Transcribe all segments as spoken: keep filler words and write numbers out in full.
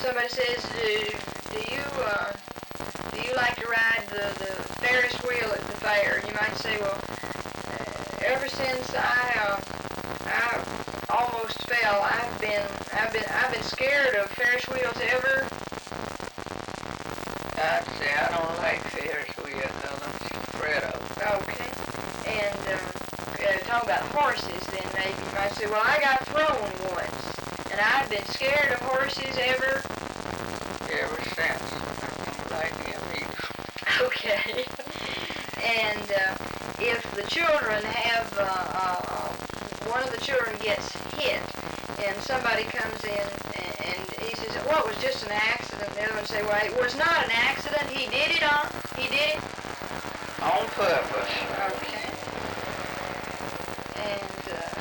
somebody says, do, do you uh, do you like to ride the, the Ferris wheel at the fair? And you might say, well, uh, ever since I uh, I almost fell, I've been I've been I've been scared of Ferris wheels ever. I'd say I don't like Ferris wheels because I'm afraid of them. Okay. And um, uh, talking about horses, then maybe you might say, well, I got thrown once, and I've been scared of horses ever. Ever since. I don't like them either. Okay. And uh, if the children have, uh, uh, one of the children gets hit, and somebody comes in and, and he says, well, it was just an accident. The other one say, well, it was not an accident. He did it on, he did it. On purpose. Okay. And, uh,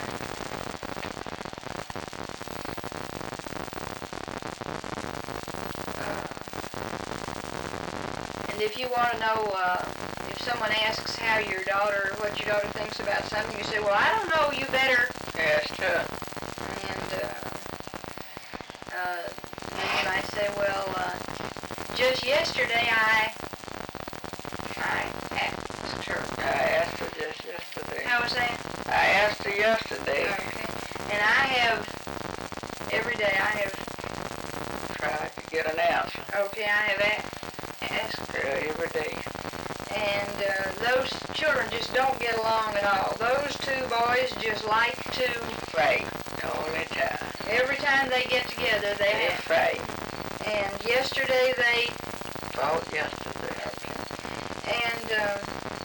and if you want to know, uh, if someone asks how your daughter, what your daughter thinks about something, you say, well, I don't know, you better. Ask her. And, uh, uh, then you might say, well, uh, just yesterday I, I asked her. I asked her just yesterday. How was that? I asked her yesterday. Okay. And I have, every day I have, Tried to get an answer. okay, I have a- asked her every day. And uh, those children just don't get along at all. Those two boys just like to fight all the time. Every time they get together, they, They have fight. And yesterday they Fought yesterday. And uh,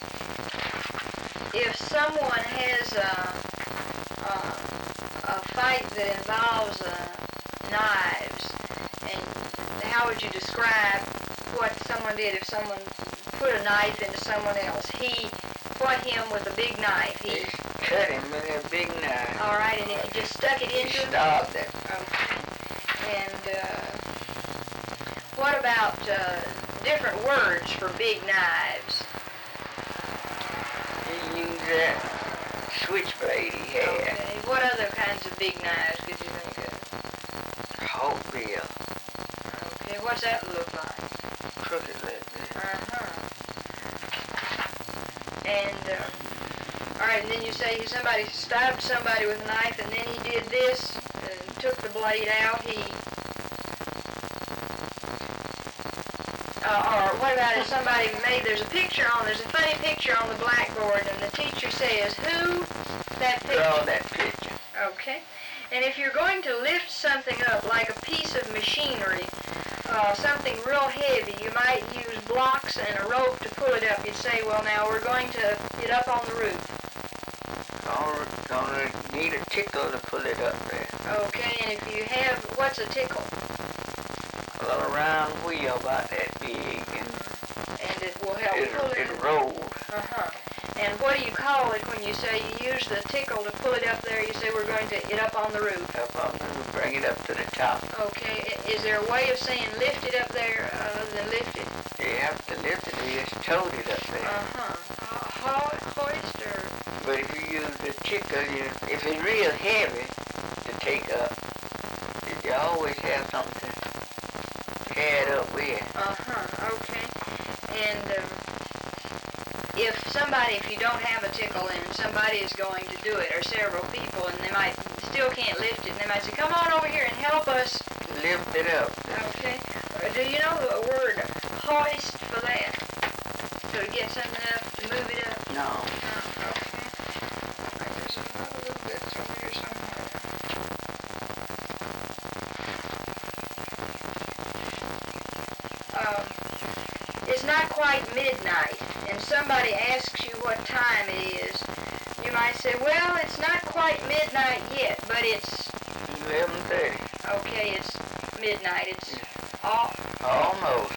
if someone has a, a, a fight that involves uh, knives, and how would you describe what someone did if someone put a knife into someone else? He what him with a big knife? He, He cut him with a big knife. all right, and if you just stuck it into He him? stabbed him. Okay. And uh, what about uh, different words for big knives? He used that switchblade he had. Okay. What other kinds of big knives could you think of? Hawkbill. Okay. What's that look like? Crooked like this. Uh-huh. And, um, all right, and then you say somebody stabbed somebody with a knife, and then he did this, and took the blade out. He, uh, or what about if somebody made, there's a picture on, there's a funny picture on the blackboard, and the teacher says, who? That picture. Draw that picture. Okay. And if you're going to lift something up, like a piece of machinery, uh, something real heavy, you might use blocks and a rope to pull it up. You'd say, well, now we're going to get up on the roof. Gonna, gonna need a tickle to pull it up there. Okay, and if you have, what's a tickle? A little round wheel about that big, and And it will help it, pull it it up. rolled. Uh-huh. And what do you call it when you say you use the tickle to pull it up there? You say we're going to get up on the roof. Up on the roof, bring it up to the top. Okay. I- Is there a way of saying lift it up there uh, other than lift it? You have to lift it, you just told it up there. Uh-huh. Ho- hoist or... But if you use the tickle, you, if it's real heavy to take up, you always have something to carry it up with. Uh-huh. Okay. And... Um, If somebody, if you don't have a tickle and somebody is going to do it, or several people, and they might still can't lift it, and they might say, come on over here and help us. Lift it up. Okay. Uh, do you know the word hoist for that? So to get something up, to move it up? No. No. Okay. All right, there's another little bit over here somewhere. Um, it's not quite midnight, and somebody asks you what time it is. You might say, well, it's not quite midnight yet, but it's... eleven thirty. Okay, it's midnight. It's all... Almost.